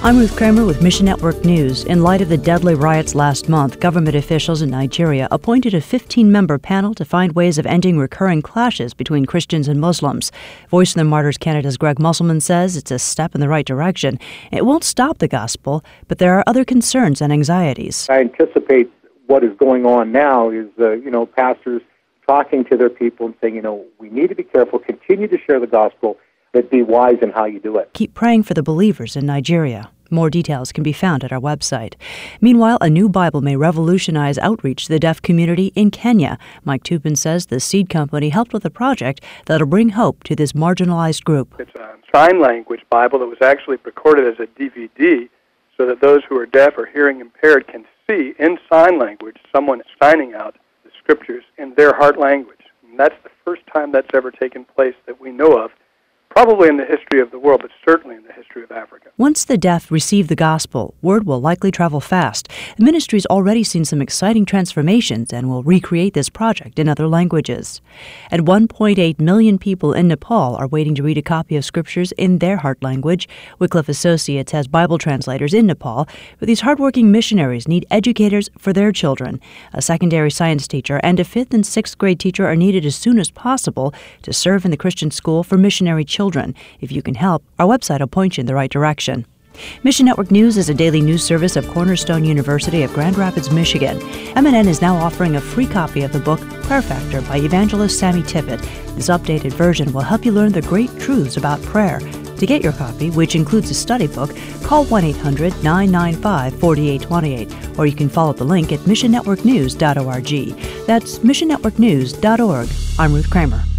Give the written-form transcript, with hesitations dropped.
I'm Ruth Kramer with Mission Network News. In light of the deadly riots last month, government officials in Nigeria appointed a 15-member panel to find ways of ending recurring clashes between Christians and Muslims. Voice of the Martyrs Canada's Greg Musselman says it's a step in the right direction. It won't stop the gospel, but there are other concerns and anxieties. I anticipate what is going on now is, pastors talking to their people and saying, we need to be careful, continue to share the gospel, but be wise in how you do it. Keep praying for the believers in Nigeria. More details can be found at our website. Meanwhile, a new Bible may revolutionize outreach to the deaf community in Kenya. Mike Tupin says the Seed Company helped with a project that'll bring hope to this marginalized group. It's a sign language Bible that was actually recorded as a DVD so that those who are deaf or hearing impaired can see in sign language someone signing out the scriptures in their heart language. And that's the first time that's ever taken place that we know of, probably in the history of the world, but certainly in the history of Africa. Once the deaf receive the gospel, word will likely travel fast. The ministry's already seen some exciting transformations and will recreate this project in other languages. And 1.8 million people in Nepal are waiting to read a copy of scriptures in their heart language. Wycliffe Associates has Bible translators in Nepal, but these hardworking missionaries need educators for their children. A secondary science teacher and a 5th and 6th grade teacher are needed as soon as possible to serve in the Christian school for missionary children. If you can help, our website will point you in the right direction. Mission Network News is a daily news service of Cornerstone University of Grand Rapids, Michigan. MNN is now offering a free copy of the book Prayer Factor by evangelist Sammy Tippett. This updated version will help you learn the great truths about prayer. To get your copy, which includes a study book, call 1-800-995-4828, or you can follow the link at missionnetworknews.org. That's missionnetworknews.org. I'm Ruth Kramer.